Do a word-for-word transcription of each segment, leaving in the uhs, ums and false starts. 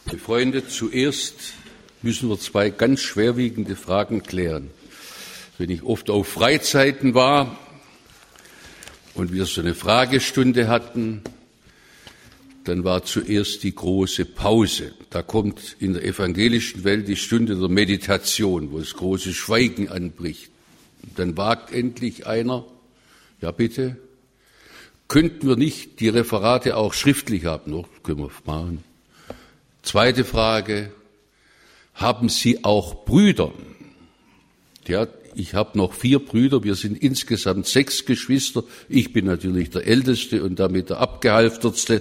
Liebe Freunde, zuerst müssen wir zwei ganz schwerwiegende Fragen klären. Wenn ich oft auf Freizeiten war und wir so eine Fragestunde hatten, dann war zuerst die große Pause. Da kommt in der evangelischen Welt die Stunde der Meditation, wo das große Schweigen anbricht. Und dann wagt endlich einer, ja bitte, könnten wir nicht die Referate auch schriftlich haben? Noch können wir machen. Zweite Frage, haben Sie auch Brüder? Ja, ich habe noch vier Brüder, wir sind insgesamt sechs Geschwister. Ich bin natürlich der Älteste und damit der Abgehalftertste.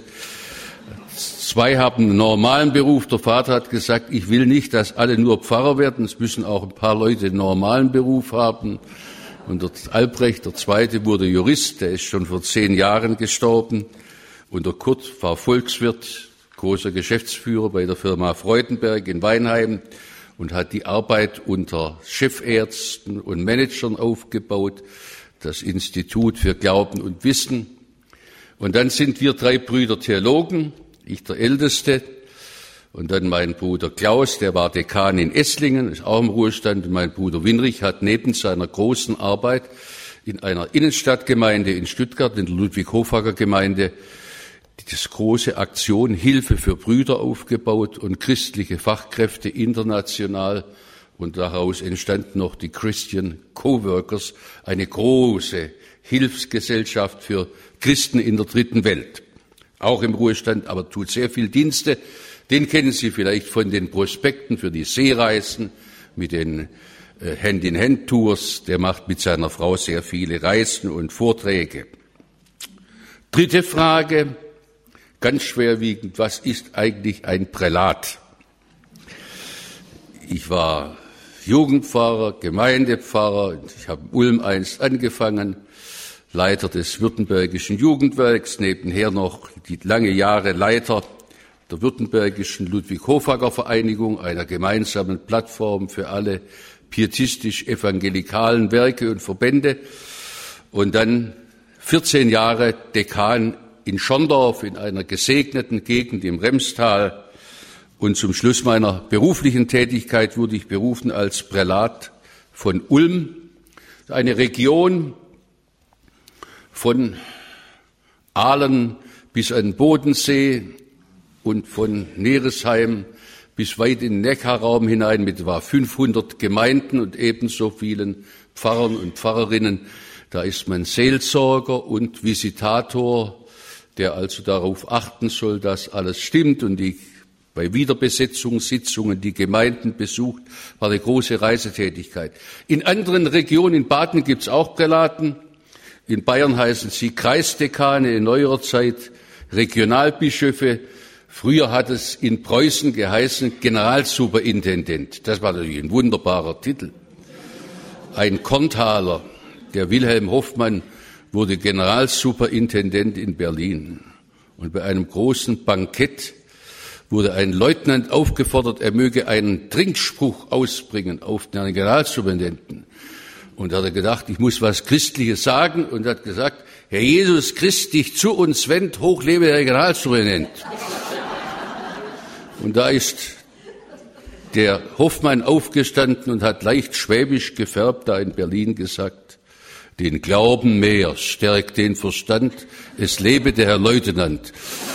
Zwei haben einen normalen Beruf. Der Vater hat gesagt, ich will nicht, dass alle nur Pfarrer werden. Es müssen auch ein paar Leute einen normalen Beruf haben. Und der Albrecht, der Zweite, wurde Jurist. Der ist schon vor zehn Jahren gestorben. Und der Kurt war Volkswirt, großer Geschäftsführer bei der Firma Freudenberg in Weinheim und hat die Arbeit unter Chefärzten und Managern aufgebaut, das Institut für Glauben und Wissen. Und dann sind wir drei Brüder Theologen, ich der Älteste, und dann mein Bruder Klaus, der war Dekan in Esslingen, ist auch im Ruhestand, und mein Bruder Winrich hat neben seiner großen Arbeit in einer Innenstadtgemeinde in Stuttgart, in der Ludwig-Hofacker-Gemeinde, das große Aktion Hilfe für Brüder aufgebaut und christliche Fachkräfte international. Und daraus entstanden noch die Christian Coworkers, eine große Hilfsgesellschaft für Christen in der dritten Welt. Auch im Ruhestand, aber tut sehr viel Dienste. Den kennen Sie vielleicht von den Prospekten für die Seereisen mit den äh, Hand-in-Hand-Tours. Der macht mit seiner Frau sehr viele Reisen und Vorträge. Dritte Frage. Ganz schwerwiegend, was ist eigentlich ein Prälat? Ich war Jugendpfarrer, Gemeindepfarrer, ich habe in Ulm einst angefangen, Leiter des Württembergischen Jugendwerks, nebenher noch die lange Jahre Leiter der Württembergischen Ludwig-Hofacker-Vereinigung, einer gemeinsamen Plattform für alle pietistisch-evangelikalen Werke und Verbände, und dann vierzehn Jahre Dekan in Schorndorf, in einer gesegneten Gegend im Remstal. Und zum Schluss meiner beruflichen Tätigkeit wurde ich berufen als Prälat von Ulm, eine Region von Aalen bis an den Bodensee und von Neresheim bis weit in den Neckarraum hinein mit etwa fünfhundert Gemeinden und ebenso vielen Pfarrern und Pfarrerinnen. Da ist man Seelsorger und Visitator, der also darauf achten soll, dass alles stimmt und die bei Wiederbesetzungssitzungen die Gemeinden besucht, war eine große Reisetätigkeit. In anderen Regionen, in Baden gibt es auch Prälaten, in Bayern heißen sie Kreisdekane, in neuerer Zeit Regionalbischöfe. Früher hat es in Preußen geheißen Generalsuperintendent. Das war natürlich ein wunderbarer Titel. Ein Korntaler, der Wilhelm Hoffmann, wurde Generalsuperintendent in Berlin. Und bei einem großen Bankett wurde ein Leutnant aufgefordert, er möge einen Trinkspruch ausbringen auf den Generalsuperintendenten. Und da hat er gedacht, ich muss was Christliches sagen, und hat gesagt, Herr Jesus Christ, dich zu uns wendet, hoch lebe der Generalsuperintendent. Und da ist der Hoffmann aufgestanden und hat leicht schwäbisch gefärbt da in Berlin gesagt, den Glauben mehr stärkt den Verstand, es lebe der Herr Leutnant.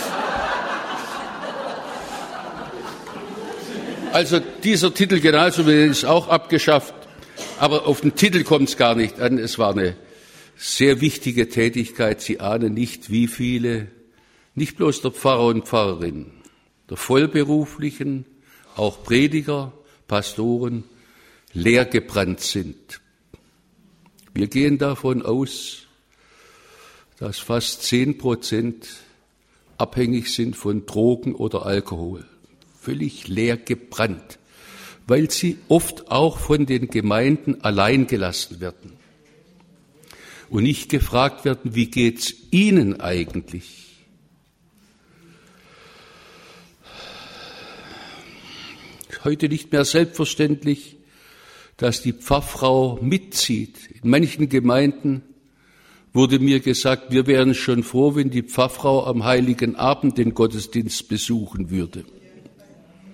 Also dieser Titel Generalsuperintendent ist auch abgeschafft, aber auf den Titel kommt es gar nicht an. Es war eine sehr wichtige Tätigkeit. Sie ahnen nicht, wie viele, nicht bloß der Pfarrer und Pfarrerin, der Vollberuflichen, auch Prediger, Pastoren, leergebrannt sind. Wir gehen davon aus, dass fast zehn Prozent abhängig sind von Drogen oder Alkohol. Völlig leer gebrannt, weil sie oft auch von den Gemeinden allein gelassen werden und nicht gefragt werden, wie geht's Ihnen eigentlich? Heute nicht mehr selbstverständlich, dass die Pfarrfrau mitzieht. In manchen Gemeinden wurde mir gesagt, wir wären schon froh, wenn die Pfarrfrau am Heiligen Abend den Gottesdienst besuchen würde.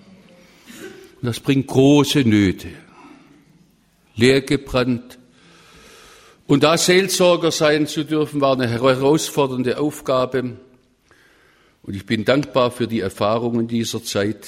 Und das bringt große Nöte. Leergebrannt. Und da Seelsorger sein zu dürfen, war eine herausfordernde Aufgabe. Und ich bin dankbar für die Erfahrungen dieser Zeit.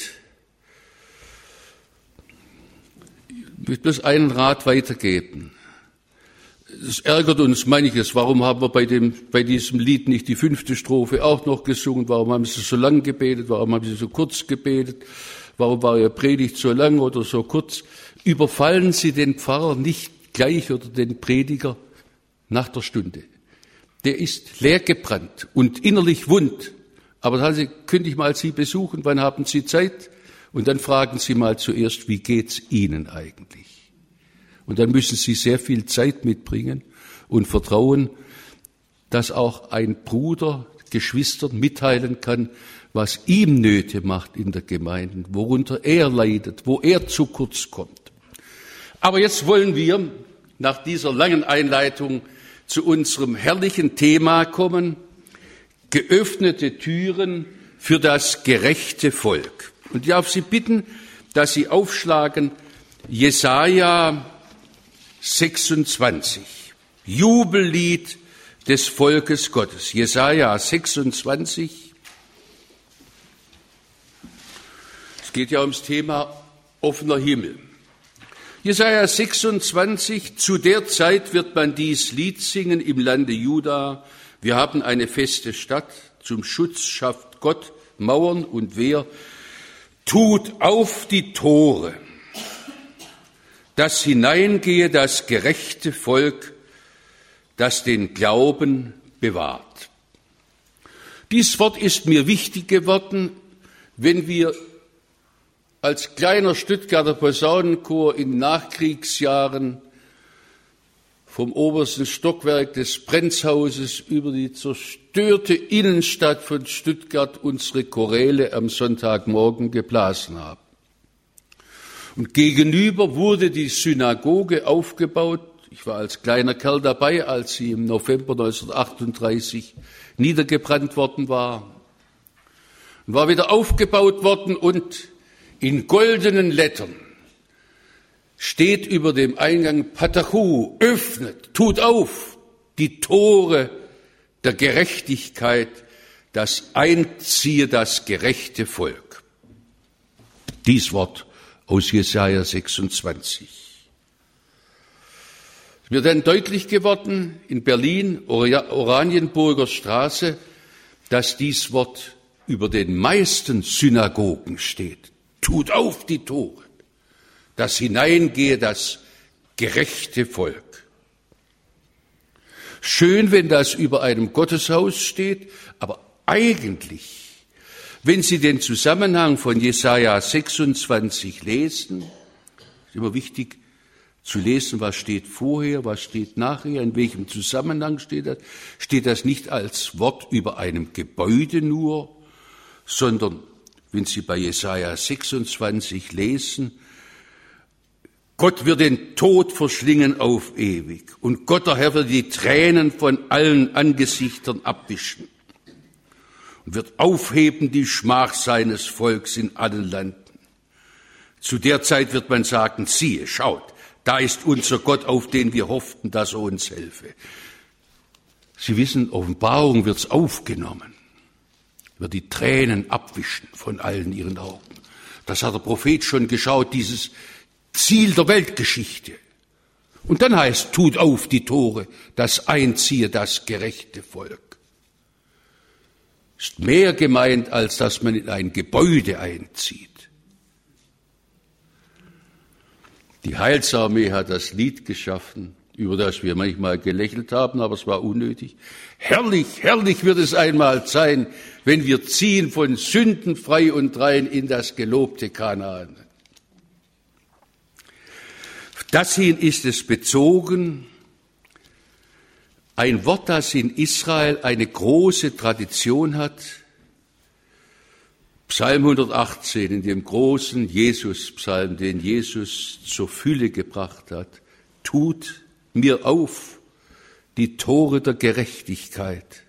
Ich will bloß einen Rat weitergeben. Es ärgert uns manches. Warum haben wir bei, dem, bei diesem Lied nicht die fünfte Strophe auch noch gesungen? Warum haben Sie so lang gebetet? Warum haben Sie so kurz gebetet? Warum war Ihre Predigt so lang oder so kurz? Überfallen Sie den Pfarrer nicht gleich oder den Prediger nach der Stunde. Der ist leergebrannt und innerlich wund. Aber sagen Sie, könnte ich mal Sie besuchen? Wann haben Sie Zeit? Und dann fragen Sie mal zuerst, wie geht's Ihnen eigentlich? Und dann müssen Sie sehr viel Zeit mitbringen und vertrauen, dass auch ein Bruder Geschwistern mitteilen kann, was ihm Nöte macht in der Gemeinde, worunter er leidet, wo er zu kurz kommt. Aber jetzt wollen wir nach dieser langen Einleitung zu unserem herrlichen Thema kommen: geöffnete Türen für das gerechte Volk. Und ich darf Sie bitten, dass Sie aufschlagen Jesaja sechsundzwanzig, Jubellied des Volkes Gottes. Jesaja sechsundzwanzig. Es geht ja ums Thema offener Himmel. Jesaja sechsundzwanzig, zu der Zeit wird man dies Lied singen im Lande Juda. Wir haben eine feste Stadt, zum Schutz schafft Gott Mauern und Wehr. Tut auf die Tore, dass hineingehe das gerechte Volk, das den Glauben bewahrt. Dies Wort ist mir wichtig geworden, wenn wir als kleiner Stuttgarter Posaunenchor in Nachkriegsjahren vom obersten Stockwerk des Brenzhauses über die zerstörte Innenstadt von Stuttgart unsere Choräle am Sonntagmorgen geblasen haben. Und gegenüber wurde die Synagoge aufgebaut. Ich war als kleiner Kerl dabei, als sie im November neunzehnhundertachtunddreißig niedergebrannt worden war. Und war wieder aufgebaut worden und in goldenen Lettern steht über dem Eingang Patachu, öffnet, tut auf die Tore der Gerechtigkeit, das einziehe das gerechte Volk. Dies Wort aus Jesaja sechsundzwanzig. Es ist mir dann deutlich geworden in Berlin, Oranienburger Straße, dass dies Wort über den meisten Synagogen steht. Tut auf die Tore, dass hineingehe das gerechte Volk. Schön, wenn das über einem Gotteshaus steht, aber eigentlich, wenn Sie den Zusammenhang von Jesaja sechsundzwanzig lesen, ist immer wichtig zu lesen, was steht vorher, was steht nachher, in welchem Zusammenhang steht das. Steht das nicht als Wort über einem Gebäude nur, sondern wenn Sie bei Jesaja sechsundzwanzig lesen, Gott wird den Tod verschlingen auf ewig und Gott, der Herr, wird die Tränen von allen Angesichtern abwischen und wird aufheben die Schmach seines Volks in allen Landen. Zu der Zeit wird man sagen, siehe, schaut, da ist unser Gott, auf den wir hofften, dass er uns helfe. Sie wissen, Offenbarung wird's aufgenommen, wird die Tränen abwischen von allen ihren Augen. Das hat der Prophet schon geschaut, dieses Ziel der Weltgeschichte. Und dann heißt, tut auf die Tore, das einziehe das gerechte Volk. Ist mehr gemeint, als dass man in ein Gebäude einzieht. Die Heilsarmee hat das Lied geschaffen, über das wir manchmal gelächelt haben, aber es war unnötig. Herrlich, herrlich wird es einmal sein, wenn wir ziehen von Sünden frei und rein in das gelobte Kanaan. Dahin ist es bezogen, ein Wort, das in Israel eine große Tradition hat. Psalm hundertachtzehn, in dem großen Jesus-Psalm, den Jesus zur Fülle gebracht hat. Tut mir auf die Tore der Gerechtigkeit,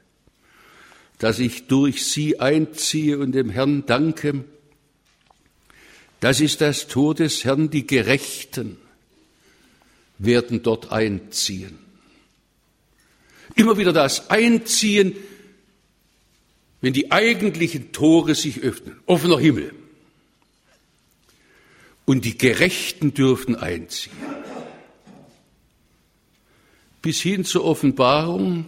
dass ich durch sie einziehe und dem Herrn danke, Das ist das Tor des Herrn, die Gerechten werden dort einziehen. Immer wieder das Einziehen, wenn die eigentlichen Tore sich öffnen. Offener Himmel. Und die Gerechten dürfen einziehen. Bis hin zur Offenbarung,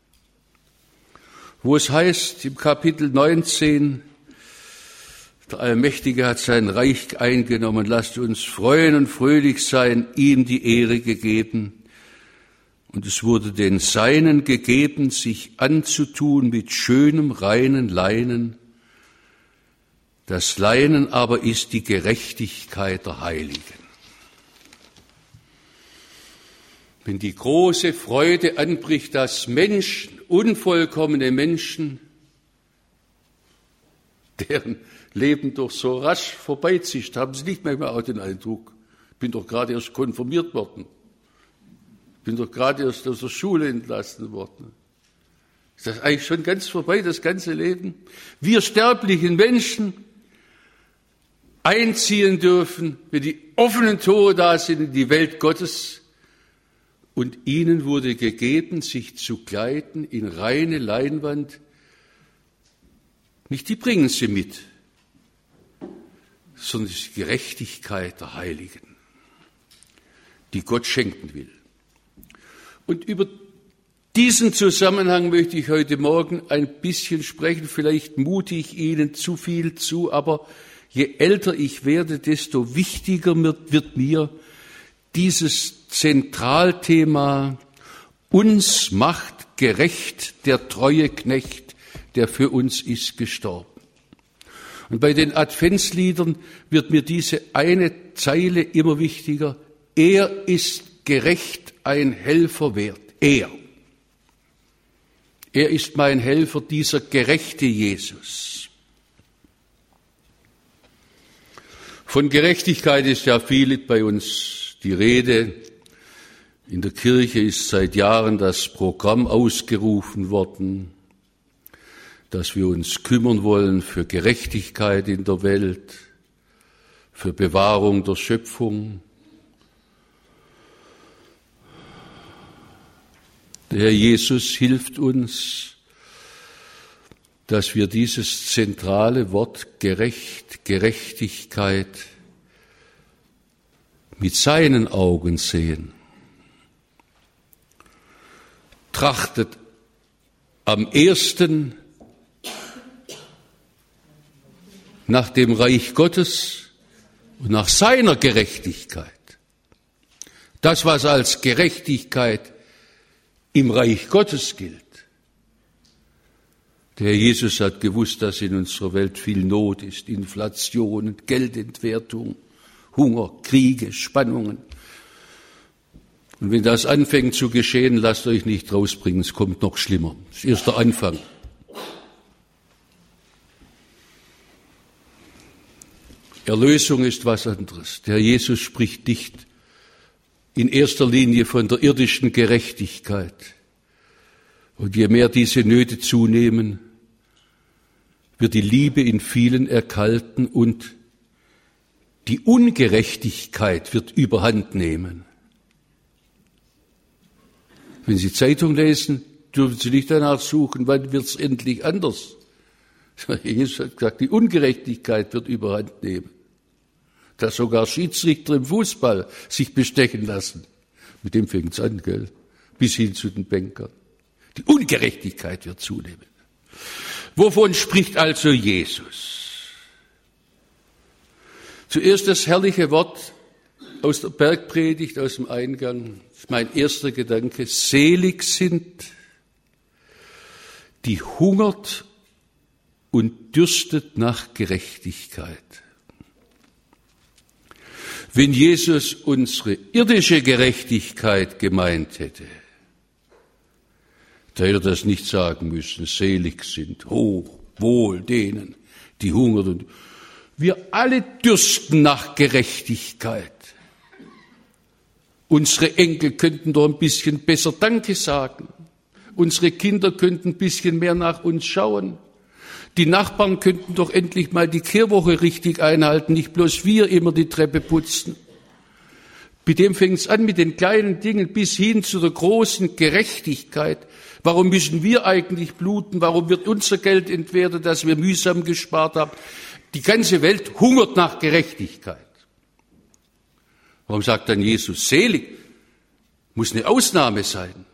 wo es heißt im Kapitel neunzehn, der Allmächtige hat sein Reich eingenommen, lasst uns freuen und fröhlich sein, ihm die Ehre gegeben. Und es wurde den Seinen gegeben, sich anzutun mit schönem, reinen Leinen. Das Leinen aber ist die Gerechtigkeit der Heiligen. Wenn die große Freude anbricht, dass Menschen, unvollkommene Menschen, deren Leben doch so rasch vorbeizischt, haben sie nicht mehr auch den Eindruck, ich bin doch gerade erst konfirmiert worden. Ich bin doch gerade erst aus der Schule entlassen worden. Ist das eigentlich schon ganz vorbei, das ganze Leben? Wir sterblichen Menschen einziehen dürfen, wenn die offenen Tore da sind in die Welt Gottes, und ihnen wurde gegeben, sich zu kleiden in reine Leinwand. Nicht die bringen sie mit, sondern die Gerechtigkeit der Heiligen, die Gott schenken will. Und über diesen Zusammenhang möchte ich heute Morgen ein bisschen sprechen. Vielleicht mute ich Ihnen zu viel zu, aber je älter ich werde, desto wichtiger wird mir dieses Zentralthema: uns macht gerecht der treue Knecht, der für uns ist gestorben. Und bei den Adventsliedern wird mir diese eine Zeile immer wichtiger: er ist gerecht, ein Helfer wert. Er. Er ist mein Helfer, dieser gerechte Jesus. Von Gerechtigkeit ist ja viel bei uns die Rede. In der Kirche ist seit Jahren das Programm ausgerufen worden, dass wir uns kümmern wollen für Gerechtigkeit in der Welt, für Bewahrung der Schöpfung. Der Herr Jesus hilft uns, dass wir dieses zentrale Wort gerecht, Gerechtigkeit mit seinen Augen sehen. Trachtet am ersten nach dem Reich Gottes und nach seiner Gerechtigkeit. Das, was als Gerechtigkeit im Reich Gottes gilt. Der Herr Jesus hat gewusst, dass in unserer Welt viel Not ist, Inflation, Geldentwertung, Hunger, Kriege, Spannungen. Und wenn das anfängt zu geschehen, lasst euch nicht rausbringen, es kommt noch schlimmer. Das ist erst der Anfang. Erlösung ist was anderes. Der Herr Jesus spricht nicht in erster Linie von der irdischen Gerechtigkeit. Und je mehr diese Nöte zunehmen, wird die Liebe in vielen erkalten und die Ungerechtigkeit wird überhand nehmen. Wenn Sie Zeitung lesen, dürfen Sie nicht danach suchen, wann wird es endlich anders. Jesus hat gesagt, die Ungerechtigkeit wird überhand nehmen. Dass sogar Schiedsrichter im Fußball sich bestechen lassen. Mit dem fängt es an, gell? Bis hin zu den Bankern. Die Ungerechtigkeit wird zunehmen. Wovon spricht also Jesus? Zuerst das herrliche Wort aus der Bergpredigt, aus dem Eingang. Das ist mein erster Gedanke. Selig sind, die hungert und dürstet nach Gerechtigkeit. Wenn Jesus unsere irdische Gerechtigkeit gemeint hätte, da hätte er das nicht sagen müssen. Selig sind, hoch, wohl denen, die hungern. Und wir alle dürsten nach Gerechtigkeit. Unsere Enkel könnten doch ein bisschen besser Danke sagen. Unsere Kinder könnten ein bisschen mehr nach uns schauen. Die Nachbarn könnten doch endlich mal die Kehrwoche richtig einhalten, nicht bloß wir immer die Treppe putzen. Mit dem fängt es an, mit den kleinen Dingen bis hin zu der großen Gerechtigkeit. Warum müssen wir eigentlich bluten? Warum wird unser Geld entwertet, das wir mühsam gespart haben? Die ganze Welt hungert nach Gerechtigkeit. Warum sagt dann Jesus, selig? Muss eine Ausnahme sein.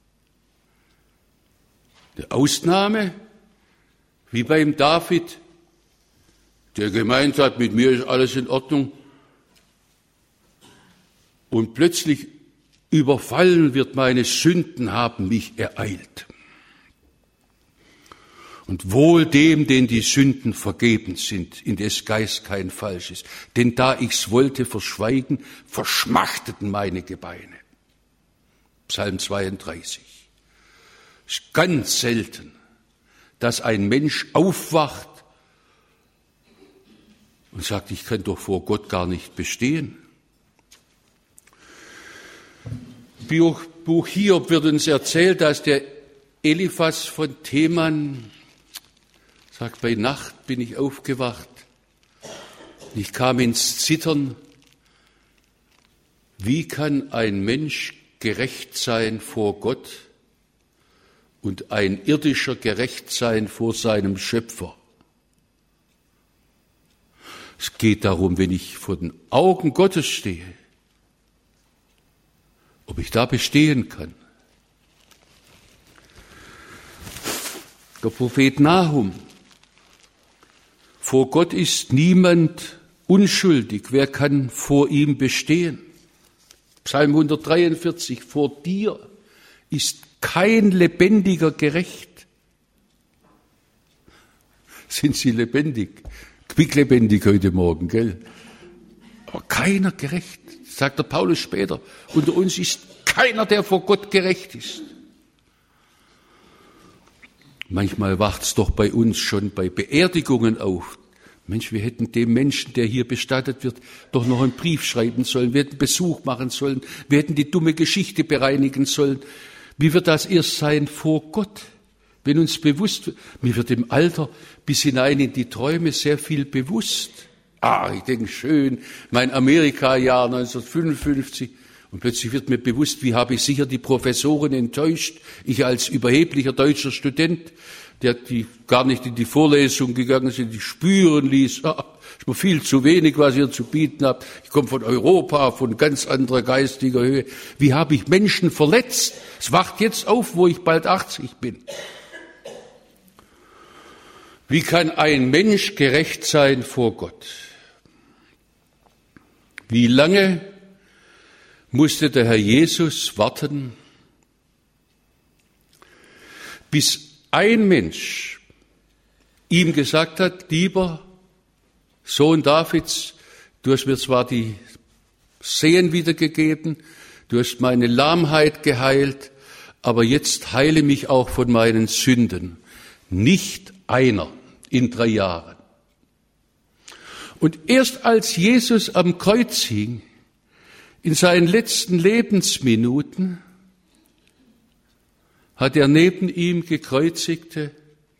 Eine Ausnahme, wie beim David, der gemeint hat, mit mir ist alles in Ordnung. Und plötzlich überfallen wird, meine Sünden haben mich ereilt. Und wohl dem, den die Sünden vergeben sind, in des Geist kein Falsch ist. Denn da ich's wollte verschweigen, verschmachteten meine Gebeine. Psalm zweiunddreißig. Es ist ganz selten, dass ein Mensch aufwacht und sagt, ich kann doch vor Gott gar nicht bestehen. Im Buch Hiob wird uns erzählt, dass der Eliphas von Theman sagt, bei Nacht bin ich aufgewacht, ich kam ins Zittern. Wie kann ein Mensch gerecht sein vor Gott und ein irdischer gerecht sein vor seinem Schöpfer? Es geht darum, wenn ich vor den Augen Gottes stehe, ob ich da bestehen kann. Der Prophet Nahum: Vor Gott ist niemand unschuldig. Wer kann vor ihm bestehen? Psalm hundertdreiundvierzig: Vor dir ist kein Lebendiger gerecht. Sind Sie lebendig? Quicklebendig heute Morgen, gell? Aber keiner gerecht, sagt der Paulus später. Unter uns ist keiner, der vor Gott gerecht ist. Manchmal wacht's doch bei uns schon bei Beerdigungen auf. Mensch, wir hätten dem Menschen, der hier bestattet wird, doch noch einen Brief schreiben sollen. Wir hätten Besuch machen sollen. Wir hätten die dumme Geschichte bereinigen sollen. Wie wird das erst sein vor Gott? Wenn uns bewusst wird, mir wird im Alter bis hinein in die Träume sehr viel bewusst. Ah, ich denke schön, mein Amerika-Jahr neunzehnhundertfünfundfünfzig. Und plötzlich wird mir bewusst, wie habe ich sicher die Professoren enttäuscht. Ich als überheblicher deutscher Student, der die gar nicht in die Vorlesung gegangen ist, die spüren ließ, ah, ist mir viel zu wenig, was ihr zu bieten habt. Ich komme von Europa, von ganz anderer geistiger Höhe. Wie habe ich Menschen verletzt? Es wacht jetzt auf, wo ich bald achtzig bin. Wie kann ein Mensch gerecht sein vor Gott? Wie lange musste der Herr Jesus warten, bis ein Mensch ihm gesagt hat, lieber Sohn Davids, du hast mir zwar die Sehen wiedergegeben, du hast meine Lahmheit geheilt, aber jetzt heile mich auch von meinen Sünden. Nicht einer in drei Jahren. Und erst als Jesus am Kreuz hing, in seinen letzten Lebensminuten, hat er neben ihm Gekreuzigte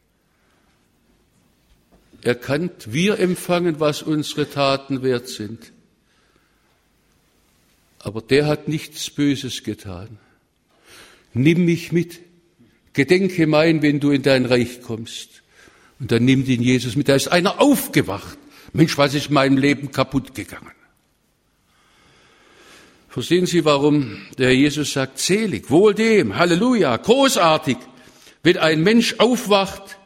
erkannt, wir empfangen, was unsere Taten wert sind. Aber der hat nichts Böses getan. Nimm mich mit, gedenke mein, wenn du in dein Reich kommst. Und dann nimmt ihn Jesus mit. Da ist einer aufgewacht. Mensch, was ist in meinem Leben kaputt gegangen? Verstehen Sie, warum der Herr Jesus sagt, selig, wohl dem, Halleluja, großartig, wenn ein Mensch aufwacht.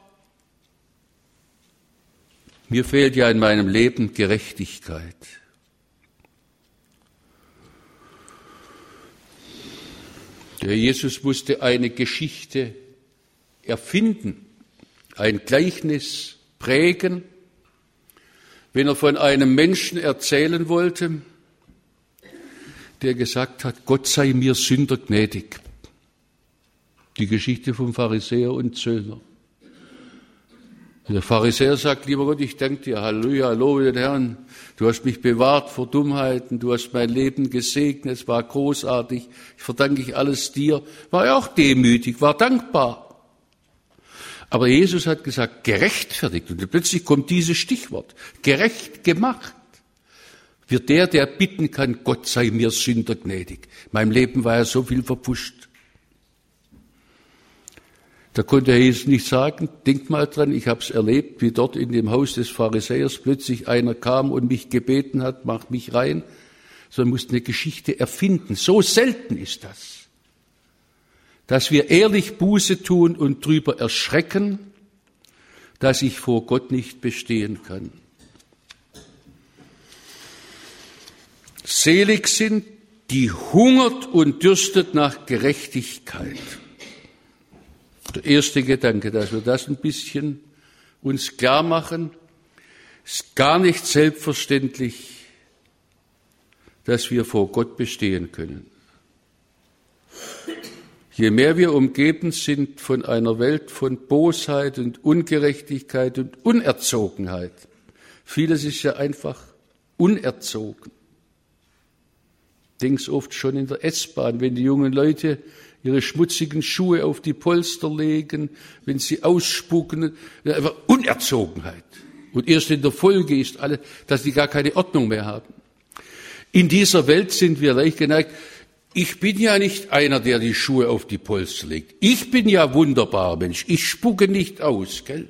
Mir fehlt ja in meinem Leben Gerechtigkeit. Der Herr Jesus musste eine Geschichte erfinden, ein Gleichnis prägen, wenn er von einem Menschen erzählen wollte, der gesagt hat, Gott sei mir Sünder gnädig. Die Geschichte vom Pharisäer und Zöllner. Der Pharisäer sagt, lieber Gott, ich danke dir, Halleluja, lobe den Herrn, du hast mich bewahrt vor Dummheiten, du hast mein Leben gesegnet, es war großartig, ich verdanke ich alles dir. War er auch demütig, war dankbar. Aber Jesus hat gesagt, gerechtfertigt. Und plötzlich kommt dieses Stichwort, gerecht gemacht. Wird der, der bitten kann, Gott sei mir Sünder gnädig. In meinem Leben war ja so viel verpfuscht. Da konnte Jesus nicht sagen, denkt mal dran, ich habe es erlebt, wie dort in dem Haus des Pharisäers plötzlich einer kam und mich gebeten hat, mach mich rein. Sondern musste eine Geschichte erfinden. So selten ist das, dass wir ehrlich Buße tun und drüber erschrecken, dass ich vor Gott nicht bestehen kann. Selig sind, die hungert und dürstet nach Gerechtigkeit. Der erste Gedanke, dass wir das ein bisschen uns klar machen, ist gar nicht selbstverständlich, dass wir vor Gott bestehen können. Je mehr wir umgeben sind von einer Welt von Bosheit und Ungerechtigkeit und Unerzogenheit, vieles ist ja einfach unerzogen. Ich denke es oft schon in der S-Bahn, wenn die jungen Leute ihre schmutzigen Schuhe auf die Polster legen, wenn sie ausspucken, einfach Unerzogenheit. Und erst in der Folge ist alles, dass die gar keine Ordnung mehr haben. In dieser Welt sind wir leicht geneigt, ich bin ja nicht einer, der die Schuhe auf die Polster legt. Ich bin ja wunderbar, Mensch. Ich spucke nicht aus, gell?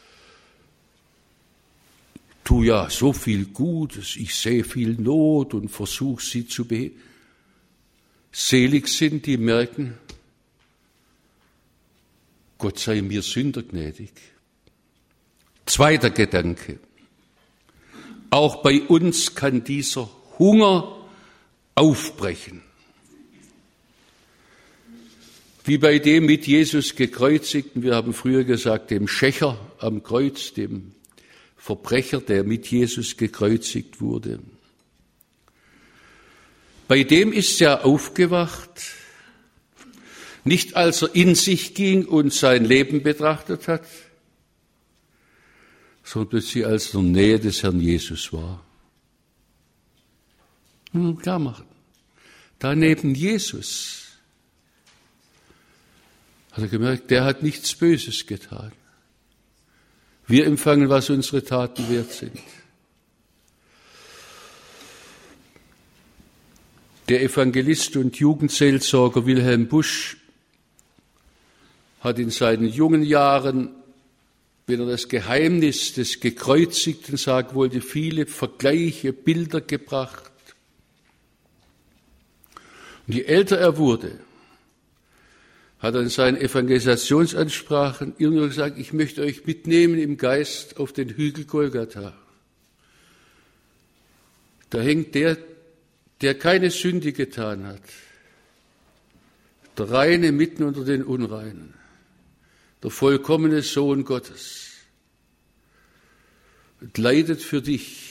Tu ja so viel Gutes, ich sehe viel Not und versuche sie zu beheben. Selig sind, die merken, Gott sei mir Sünder gnädig. Zweiter Gedanke. Auch bei uns kann dieser Hunger aufbrechen. Wie bei dem mit Jesus gekreuzigten, wir haben früher gesagt, dem Schächer am Kreuz, dem Verbrecher, der mit Jesus gekreuzigt wurde. Bei dem ist er aufgewacht, nicht als er in sich ging und sein Leben betrachtet hat, sondern plötzlich als er in der Nähe des Herrn Jesus war. Hm, klar machen. Da neben Jesus hat er gemerkt, der hat nichts Böses getan. Wir empfangen, was unsere Taten wert sind. Der Evangelist und Jugendseelsorger Wilhelm Busch hat in seinen jungen Jahren, wenn er das Geheimnis des Gekreuzigten sagen wollte, viele Vergleiche, Bilder gebracht. Und je älter er wurde, hat er in seinen Evangelisationsansprachen irgendwo gesagt, ich möchte euch mitnehmen im Geist auf den Hügel Golgatha. Da hängt der, der keine Sünde getan hat, der Reine mitten unter den Unreinen, der vollkommene Sohn Gottes, und leidet für dich,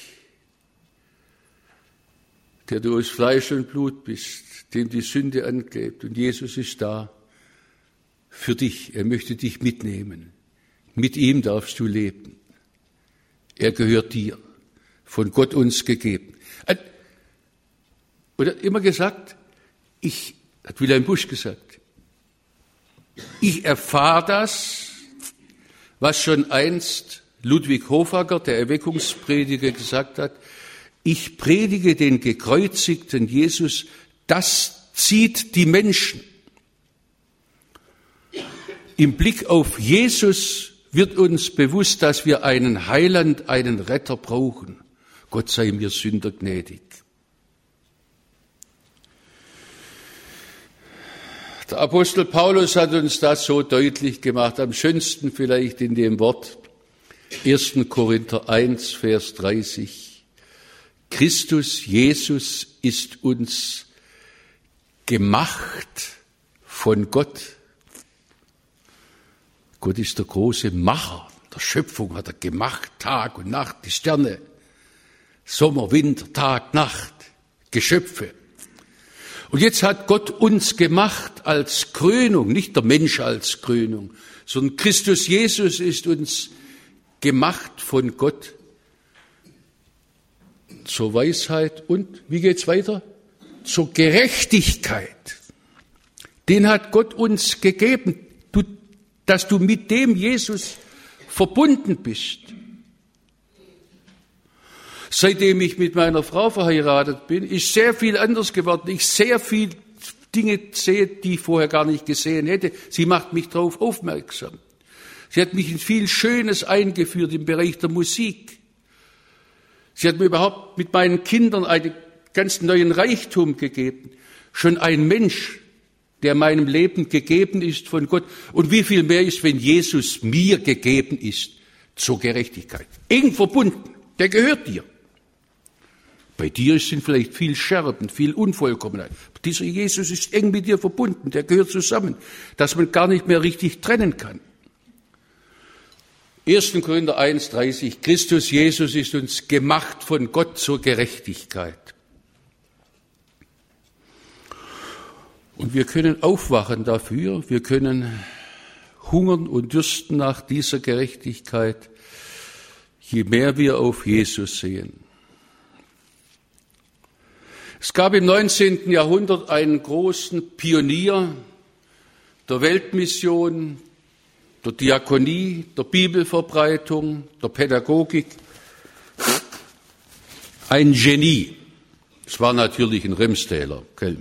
der du aus Fleisch und Blut bist, dem die Sünde anklebt. Und Jesus ist da für dich. Er möchte dich mitnehmen. Mit ihm darfst du leben. Er gehört dir, von Gott uns gegeben. Und er hat immer gesagt, ich, hat Wilhelm Busch gesagt, ich erfahre das, was schon einst Ludwig Hofacker, der Erweckungsprediger, gesagt hat, ich predige den gekreuzigten Jesus, das zieht die Menschen. Im Blick auf Jesus wird uns bewusst, dass wir einen Heiland, einen Retter brauchen. Gott sei mir Sünder gnädig. Der Apostel Paulus hat uns das so deutlich gemacht, am schönsten vielleicht in dem Wort erster Korinther eins, Vers dreißig. Christus Jesus ist uns gemacht von Gott. Gott ist der große Macher der Schöpfung, hat er gemacht, Tag und Nacht, die Sterne, Sommer, Winter, Tag, Nacht, Geschöpfe. Und jetzt hat Gott uns gemacht als Krönung, nicht der Mensch als Krönung, sondern Christus Jesus ist uns gemacht von Gott zur Weisheit und, wie geht's weiter? Zur Gerechtigkeit. Den hat Gott uns gegeben. Du dass du mit dem Jesus verbunden bist. Seitdem ich mit meiner Frau verheiratet bin, ist sehr viel anders geworden. Ich sehr viel Dinge sehe, die ich vorher gar nicht gesehen hätte. Sie macht mich darauf aufmerksam. Sie hat mich in viel Schönes eingeführt im Bereich der Musik. Sie hat mir überhaupt mit meinen Kindern einen ganz neuen Reichtum gegeben. Schon ein Mensch, der meinem Leben gegeben ist von Gott. Und wie viel mehr ist, wenn Jesus mir gegeben ist zur Gerechtigkeit. Eng verbunden, der gehört dir. Bei dir sind vielleicht viel Scherben, viel Unvollkommenheit. Dieser Jesus ist eng mit dir verbunden, der gehört zusammen, dass man gar nicht mehr richtig trennen kann. erster Korinther eins dreißig, Christus Jesus ist uns gemacht von Gott zur Gerechtigkeit. Und wir können aufwachen dafür, wir können hungern und dürsten nach dieser Gerechtigkeit, je mehr wir auf Jesus sehen. Es gab im neunzehnten Jahrhundert einen großen Pionier der Weltmission, der Diakonie, der Bibelverbreitung, der Pädagogik, ein Genie. Es war natürlich ein Remstähler, gell?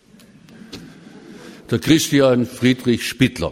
Der Christian Friedrich Spittler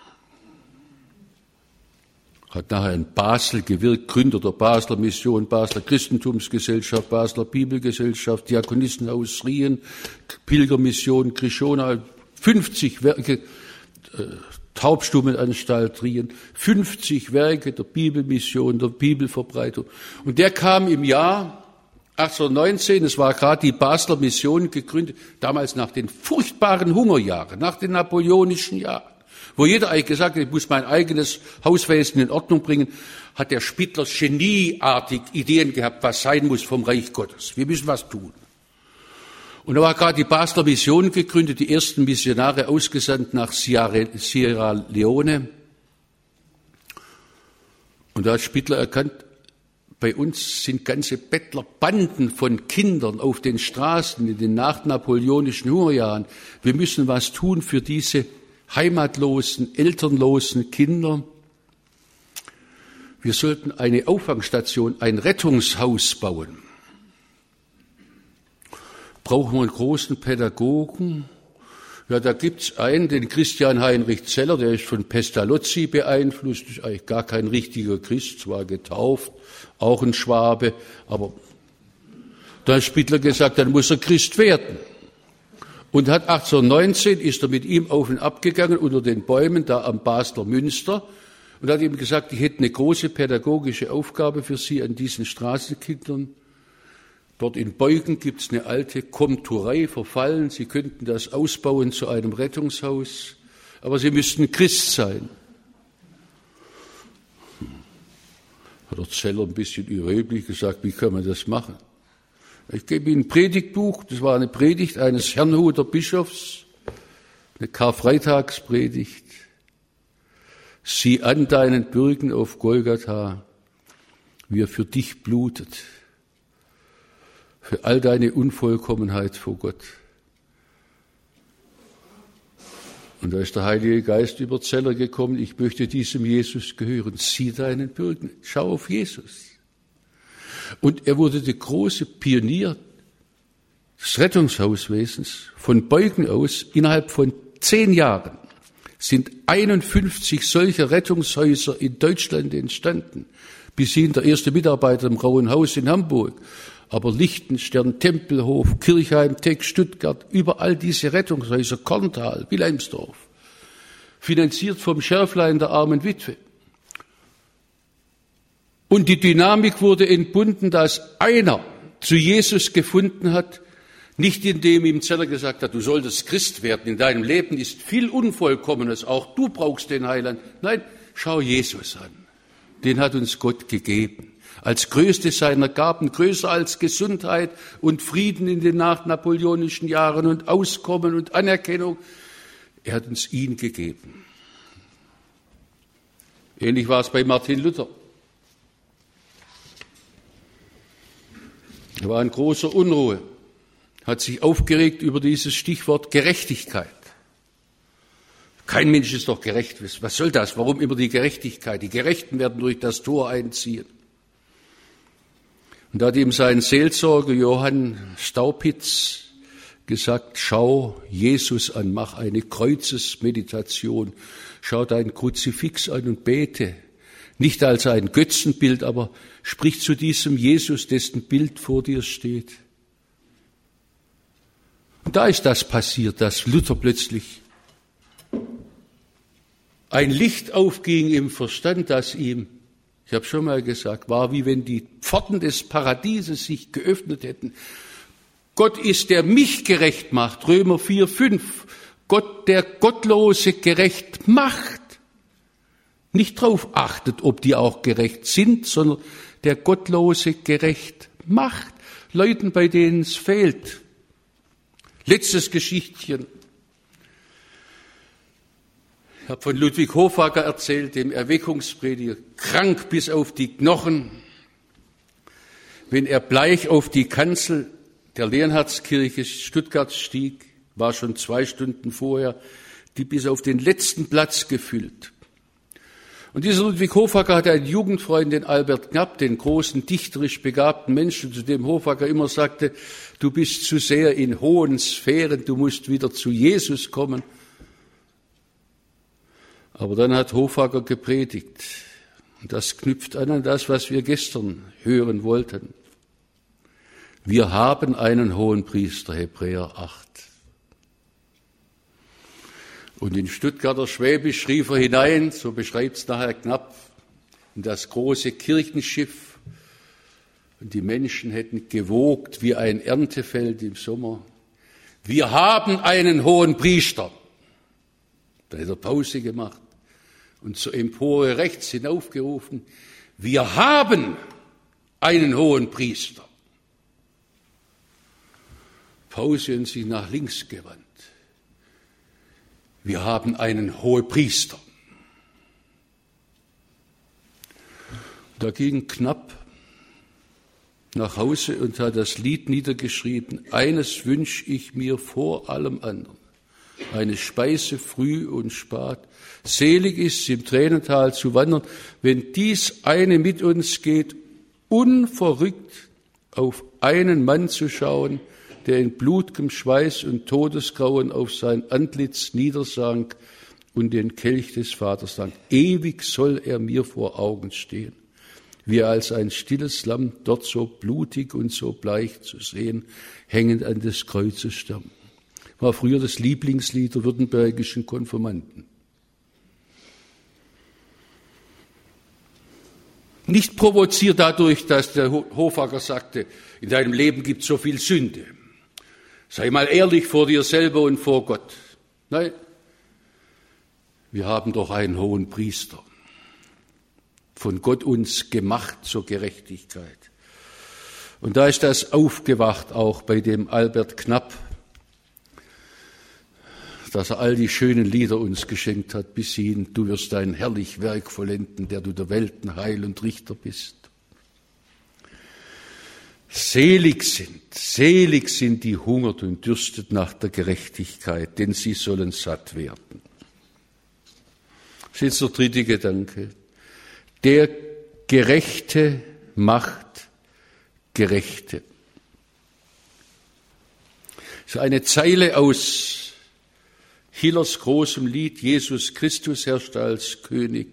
hat nachher in Basel gewirkt, Gründer der Basler Mission, Basler Christentumsgesellschaft, Basler Bibelgesellschaft, Diakonissenhaus Rien, Pilgermission, Krishona, fünfzig Werke, äh, Taubstummenanstalt Rien, fünfzig Werke der Bibelmission, der Bibelverbreitung. Und der kam im Jahr achtzehnhundertneunzehn, es war gerade die Basler Mission gegründet, damals nach den furchtbaren Hungerjahren, nach den napoleonischen Jahren, wo jeder eigentlich gesagt hat, ich muss mein eigenes Hauswesen in Ordnung bringen, hat der Spittler genieartig Ideen gehabt, was sein muss vom Reich Gottes. Wir müssen was tun. Und da war gerade die Basler Mission gegründet, die ersten Missionare ausgesandt nach Sierra Leone. Und da hat Spittler erkannt, bei uns sind ganze Bettlerbanden von Kindern auf den Straßen in den nachnapoleonischen Hungerjahren. Wir müssen was tun für diese heimatlosen, elternlosen Kinder. Wir sollten eine Auffangstation, ein Rettungshaus bauen. Brauchen wir einen großen Pädagogen? Ja, da gibt's einen, den Christian Heinrich Zeller, der ist von Pestalozzi beeinflusst, ist eigentlich gar kein richtiger Christ, zwar getauft, auch ein Schwabe, aber da hat Spittler gesagt, dann muss er Christ werden. Und hat achtzehnhundertneunzehn ist er mit ihm auf und ab gegangen unter den Bäumen da am Basler Münster und hat ihm gesagt, ich hätte eine große pädagogische Aufgabe für Sie an diesen Straßenkindern. Dort in Beugen gibt es eine alte Komturei verfallen. Sie könnten das ausbauen zu einem Rettungshaus, aber Sie müssten Christ sein. Hat der Zeller ein bisschen überheblich gesagt, wie kann man das machen? Ich gebe Ihnen ein Predigtbuch, das war eine Predigt eines Herrnhuter Bischofs, eine Karfreitagspredigt. Sieh an deinen Bürgen auf Golgatha, wie er für dich blutet, für all deine Unvollkommenheit vor Gott. Und da ist der Heilige Geist über Zeller gekommen, ich möchte diesem Jesus gehören. Sieh deinen Bürgen, schau auf Jesus. Und er wurde der große Pionier des Rettungshauswesens. Von Beugen aus, innerhalb von zehn Jahren, sind einundfünfzig solcher Rettungshäuser in Deutschland entstanden. Bis hin der erste Mitarbeiter im Rauen Haus in Hamburg. Aber Lichtenstern, Tempelhof, Kirchheim, Teck, Stuttgart, überall diese Rettungshäuser, Korntal, Wilhelmsdorf, finanziert vom Schärflein der armen Witwe. Und die Dynamik wurde entbunden, dass einer zu Jesus gefunden hat, nicht indem ihm Zeller gesagt hat, du solltest Christ werden, in deinem Leben ist viel Unvollkommenes, auch du brauchst den Heiland. Nein, schau Jesus an, den hat uns Gott gegeben. Als größte seiner Gaben, größer als Gesundheit und Frieden in den nachnapoleonischen Jahren und Auskommen und Anerkennung. Er hat uns ihn gegeben. Ähnlich war es bei Martin Luther. Er war in großer Unruhe, hat sich aufgeregt über dieses Stichwort Gerechtigkeit. Kein Mensch ist doch gerecht. Was soll das? Warum immer die Gerechtigkeit? Die Gerechten werden durch das Tor einziehen. Und da hat ihm sein Seelsorger Johann Staupitz gesagt, schau Jesus an, mach eine Kreuzesmeditation, schau dein Kruzifix an und bete. Nicht als ein Götzenbild, aber sprich zu diesem Jesus, dessen Bild vor dir steht. Und da ist das passiert, dass Luther plötzlich ein Licht aufging im Verstand, das ihm, ich habe schon mal gesagt, war wie wenn die Pforten des Paradieses sich geöffnet hätten. Gott ist, der mich gerecht macht, Römer vier, fünf. Gott, der Gottlose gerecht macht. Nicht drauf achtet, ob die auch gerecht sind, sondern der Gottlose gerecht macht. Leuten, bei denen es fehlt. Letztes Geschichtchen. Ich habe von Ludwig Hofacker erzählt, dem Erweckungsprediger, krank bis auf die Knochen. Wenn er bleich auf die Kanzel der Leonhardskirche Stuttgart stieg, war schon zwei Stunden vorher, die bis auf den letzten Platz gefüllt. Und dieser Ludwig Hofacker hatte einen Jugendfreund, den Albert Knapp, den großen dichterisch begabten Menschen, zu dem Hofacker immer sagte, du bist zu sehr in hohen Sphären, du musst wieder zu Jesus kommen. Aber dann hat Hofacker gepredigt. Und das knüpft an an das, was wir gestern hören wollten. Wir haben einen Hohenpriester, Hebräer acht. Und in Stuttgarter Schwäbisch schrieb er hinein, so beschreibt es nachher Knapp, in das große Kirchenschiff. Und die Menschen hätten gewogt wie ein Erntefeld im Sommer. Wir haben einen Hohenpriester. Da hat er Pause gemacht und zur Empore rechts hinaufgerufen, wir haben einen Hohenpriester. Pause und sich nach links gewandt. Wir haben einen Hohenpriester. Da ging Knapp nach Hause und hat das Lied niedergeschrieben, eines wünsch ich mir vor allem anderen, eine Speise früh und spat, selig ist im Tränental zu wandern, wenn dies eine mit uns geht, unverrückt auf einen Mann zu schauen, der in blutgem Schweiß und Todesgrauen auf sein Antlitz niedersank und den Kelch des Vaters trank. Ewig soll er mir vor Augen stehen, wie er als ein stilles Lamm dort so blutig und so bleich zu sehen, hängend an des Kreuzes Stamm. War früher das Lieblingslied der württembergischen Konfirmanden. Nicht provoziert dadurch, dass der Hofacker sagte, in deinem Leben gibt es so viel Sünde. Sei mal ehrlich vor dir selber und vor Gott. Nein, wir haben doch einen hohen Priester, von Gott uns gemacht zur Gerechtigkeit. Und da ist das aufgewacht auch bei dem Albert Knapp, dass er all die schönen Lieder uns geschenkt hat, bis hin, du wirst dein herrlich Werk vollenden, der du der Welten Heil und Richter bist. Selig sind, selig sind die hungert und dürstet nach der Gerechtigkeit, denn sie sollen satt werden. Das ist jetzt der dritte Gedanke. Der Gerechte macht Gerechte. Das ist eine Zeile aus Hillers großem Lied, Jesus Christus herrscht als König.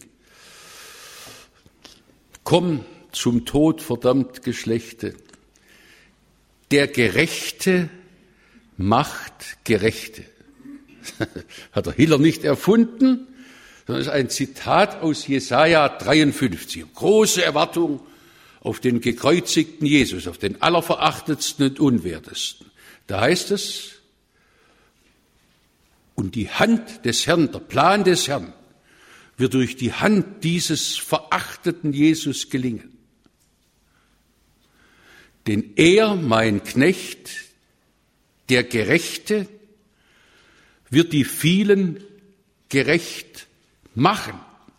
Komm zum Tod verdammt Geschlechte. Der Gerechte macht Gerechte. Hat der Hiller nicht erfunden, sondern es ist ein Zitat aus Jesaja dreiundfünfzig. Große Erwartung auf den gekreuzigten Jesus, auf den allerverachtetsten und unwertesten. Da heißt es, und die Hand des Herrn, der Plan des Herrn, wird durch die Hand dieses verachteten Jesus gelingen. Denn er, mein Knecht, der Gerechte, wird die vielen gerecht machen.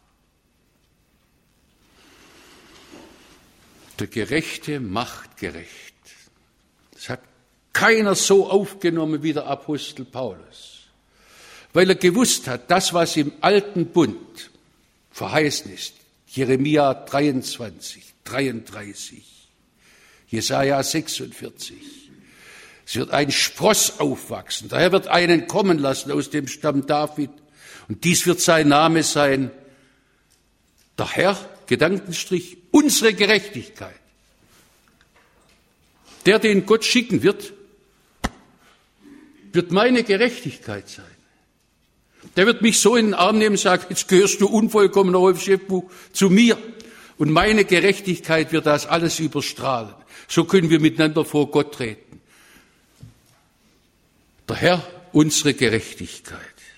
Der Gerechte macht gerecht. Das hat keiner so aufgenommen wie der Apostel Paulus. weil er gewusst hat, das, was im alten Bund verheißen ist, Jeremia dreiundzwanzig, dreiunddreißig, Jesaja sechsundvierzig, es wird ein Spross aufwachsen, daher wird einen kommen lassen aus dem Stamm David, und dies wird sein Name sein, der Herr, Gedankenstrich, unsere Gerechtigkeit. Der, den Gott schicken wird, wird meine Gerechtigkeit sein. Der wird mich so in den Arm nehmen und sagen, jetzt gehörst du unvollkommener Rolf Schäffbuch zu mir. Und meine Gerechtigkeit wird das alles überstrahlen. So können wir miteinander vor Gott treten. Der Herr, unsere Gerechtigkeit.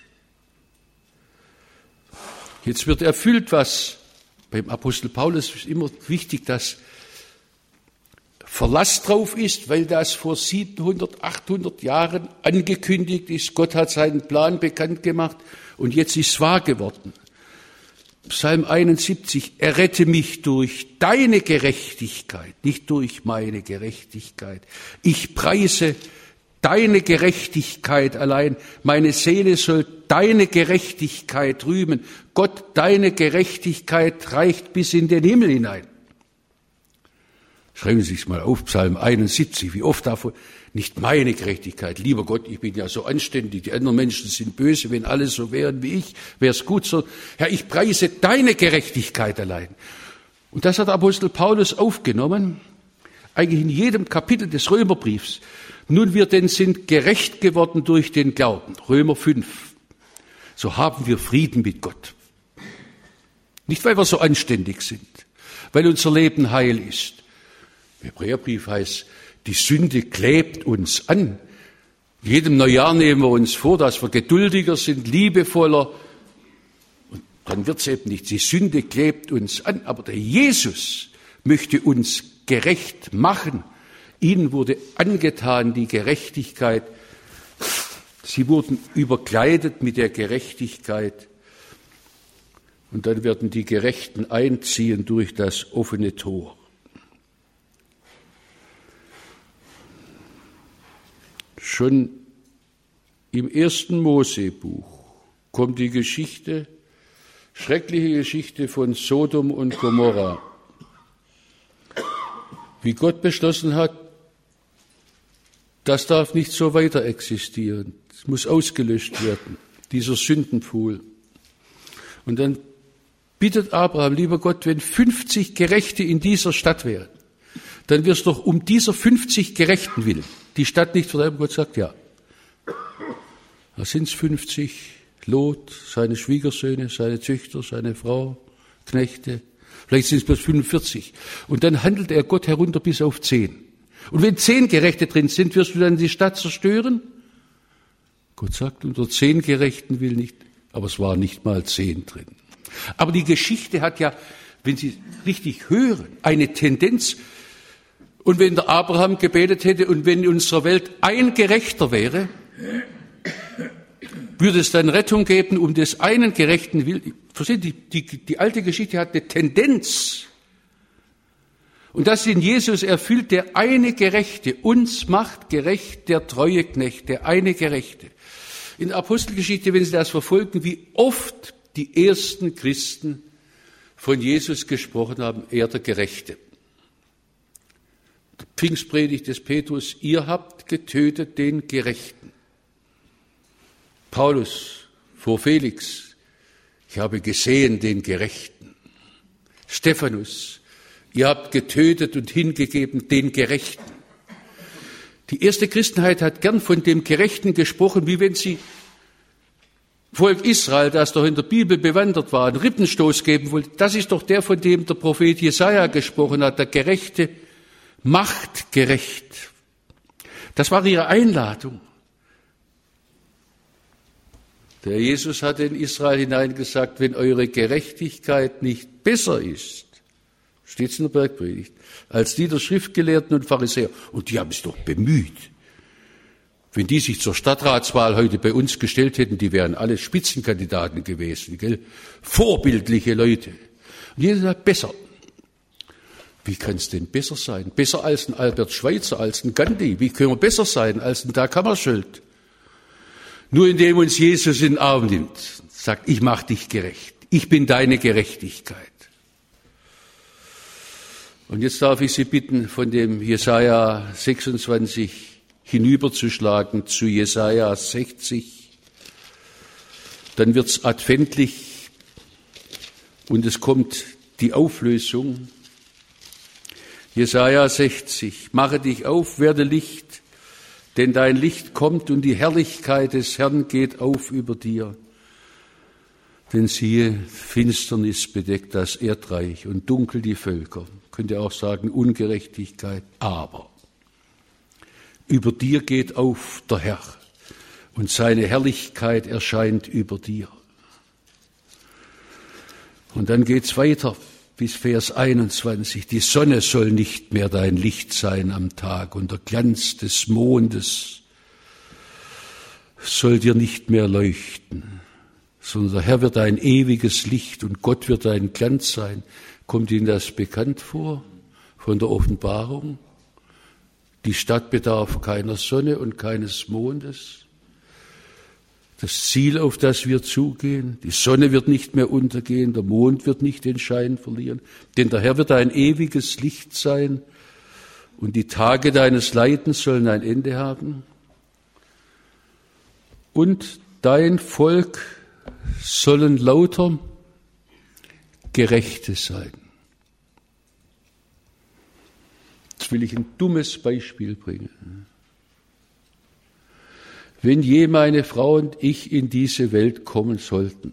Jetzt wird erfüllt, was beim Apostel Paulus ist immer wichtig, dass Verlass drauf ist, weil das vor siebenhundert, achthundert Jahren angekündigt ist. Gott hat seinen Plan bekannt gemacht und jetzt ist es wahr geworden. Psalm einundsiebzig, errette mich durch deine Gerechtigkeit, nicht durch meine Gerechtigkeit. Ich preise deine Gerechtigkeit allein. Meine Seele soll deine Gerechtigkeit rühmen. Gott, deine Gerechtigkeit reicht bis in den Himmel hinein. Schreiben Sie es mal auf, Psalm einundsiebzig, wie oft davon, nicht meine Gerechtigkeit, lieber Gott, ich bin ja so anständig, die anderen Menschen sind böse, wenn alle so wären wie ich, wäre es gut so. Herr, ich preise deine Gerechtigkeit allein. Und das hat Apostel Paulus aufgenommen, eigentlich in jedem Kapitel des Römerbriefs. Nun wir denn sind gerecht geworden durch den Glauben, Römer fünf, so haben wir Frieden mit Gott. Nicht, weil wir so anständig sind, weil unser Leben heil ist. Im Hebräerbrief heißt, die Sünde klebt uns an. Jedem Neujahr nehmen wir uns vor, dass wir geduldiger sind, liebevoller. Und dann wird es eben nicht. Die Sünde klebt uns an. Aber der Jesus möchte uns gerecht machen. Ihnen wurde angetan die Gerechtigkeit. Sie wurden überkleidet mit der Gerechtigkeit. Und dann werden die Gerechten einziehen durch das offene Tor. Schon im ersten Mosebuch kommt die Geschichte, schreckliche Geschichte von Sodom und Gomorra. Wie Gott beschlossen hat, das darf nicht so weiter existieren. Es muss ausgelöscht werden, dieser Sündenpfuhl. Und dann bittet Abraham, lieber Gott, wenn fünfzig Gerechte in dieser Stadt wären, dann wirst du doch um dieser fünfzig Gerechten willen die Stadt nicht verderben. Gott sagt, ja. Da sind es fünfzig, Lot, seine Schwiegersöhne, seine Töchter, seine Frau, Knechte. Vielleicht sind es bloß fünfundvierzig. Und dann handelt er Gott herunter bis auf zehn. Und wenn zehn Gerechte drin sind, wirst du dann die Stadt zerstören? Gott sagt, unter zehn Gerechten will nicht, aber es waren nicht mal zehn drin. Aber die Geschichte hat ja, wenn Sie richtig hören, eine Tendenz. Und wenn der Abraham gebetet hätte und wenn in unserer Welt ein Gerechter wäre, würde es dann Rettung geben um des einen Gerechten willen. Verstehen Sie, die, die, die alte Geschichte hat eine Tendenz. Und das in Jesus erfüllt der eine Gerechte. Uns macht gerecht der treue Knecht, der eine Gerechte. In der Apostelgeschichte, wenn Sie das verfolgen, wie oft die ersten Christen von Jesus gesprochen haben, er der Gerechte. Pfingstpredigt des Petrus, ihr habt getötet den Gerechten. Paulus vor Felix, ich habe gesehen den Gerechten. Stephanus, ihr habt getötet und hingegeben den Gerechten. Die erste Christenheit hat gern von dem Gerechten gesprochen, wie wenn sie Volk Israel, das doch in der Bibel bewandert war, einen Rippenstoß geben wollte. Das ist doch der, von dem der Prophet Jesaja gesprochen hat, der Gerechte macht gerecht. Das war ihre Einladung. Der Jesus hat in Israel hineingesagt, wenn eure Gerechtigkeit nicht besser ist, steht es in der Bergpredigt, als die der Schriftgelehrten und Pharisäer. Und die haben es doch bemüht. Wenn die sich zur Stadtratswahl heute bei uns gestellt hätten, die wären alle Spitzenkandidaten gewesen, gell? Vorbildliche Leute. Und jeder sagt, besser. Wie kann es denn besser sein? Besser als ein Albert Schweitzer, als ein Gandhi. Wie können wir besser sein als ein Dag Hammarskjöld? Nur indem uns Jesus in den Arm nimmt, sagt, ich mache dich gerecht. Ich bin deine Gerechtigkeit. Und jetzt darf ich Sie bitten, von dem Jesaja sechsundzwanzig hinüberzuschlagen zu Jesaja sechzig. Dann wird's adventlich und es kommt die Auflösung. Jesaja sechzig. Mache dich auf, werde Licht, denn dein Licht kommt und die Herrlichkeit des Herrn geht auf über dir. Denn siehe, Finsternis bedeckt das Erdreich und dunkel die Völker. Könnt ihr auch sagen, Ungerechtigkeit. Aber über dir geht auf der Herr und seine Herrlichkeit erscheint über dir. Und dann geht's weiter bis Vers einundzwanzig. Die Sonne soll nicht mehr dein Licht sein am Tag und der Glanz des Mondes soll dir nicht mehr leuchten, sondern der Herr wird ein ewiges Licht und Gott wird ein Glanz sein. Kommt Ihnen das bekannt vor von der Offenbarung? Die Stadt bedarf keiner Sonne und keines Mondes. Das Ziel, auf das wir zugehen, die Sonne wird nicht mehr untergehen, der Mond wird nicht den Schein verlieren, denn der Herr wird ein ewiges Licht sein und die Tage deines Leidens sollen ein Ende haben. Und dein Volk sollen lauter Gerechte sein. Jetzt will ich ein dummes Beispiel bringen. Wenn je meine Frau und ich in diese Welt kommen sollten,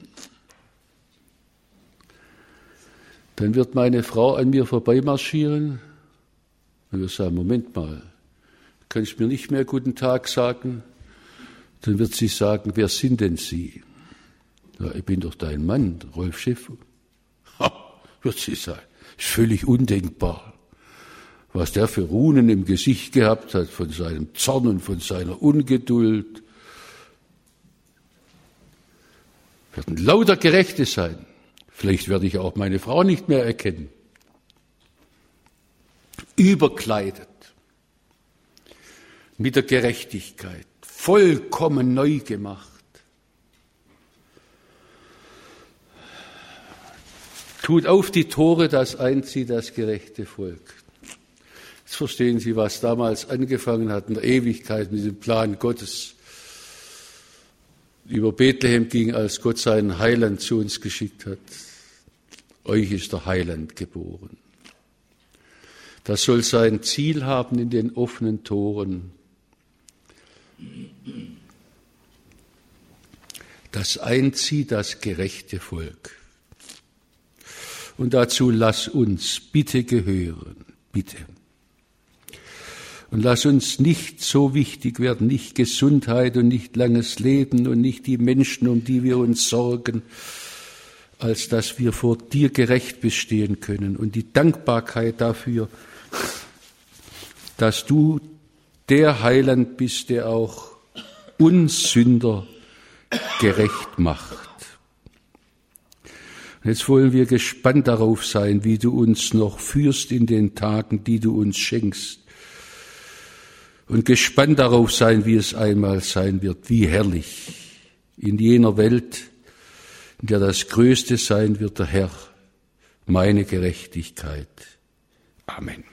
dann wird meine Frau an mir vorbeimarschieren und wir sagen, Moment mal, kannst du mir nicht mehr guten Tag sagen? Dann wird sie sagen, wer sind denn Sie? Ja, ich bin doch dein Mann, Rolf Schäfer. Ha, wird sie sagen, ist völlig undenkbar. Was der für Runen im Gesicht gehabt hat, von seinem Zorn und von seiner Ungeduld. Werden lauter Gerechte sein. Vielleicht werde ich auch meine Frau nicht mehr erkennen. Überkleidet mit der Gerechtigkeit, vollkommen neu gemacht. Tut auf die Tore, das einzieht das gerechte Volk. Jetzt verstehen Sie, was damals angefangen hat in der Ewigkeit mit dem Plan Gottes. Über Bethlehem ging, als Gott seinen Heiland zu uns geschickt hat. Euch ist der Heiland geboren. Das soll sein Ziel haben in den offenen Toren. Das einzieht das gerechte Volk. Und dazu lass uns bitte gehören, bitte. Und lass uns nicht so wichtig werden, nicht Gesundheit und nicht langes Leben und nicht die Menschen, um die wir uns sorgen, als dass wir vor dir gerecht bestehen können. Und die Dankbarkeit dafür, dass du der Heiland bist, der auch uns Sünder gerecht macht. Und jetzt wollen wir gespannt darauf sein, wie du uns noch führst in den Tagen, die du uns schenkst. Und gespannt darauf sein, wie es einmal sein wird, wie herrlich in jener Welt, in der das Größte sein wird, der Herr, meine Gerechtigkeit. Amen.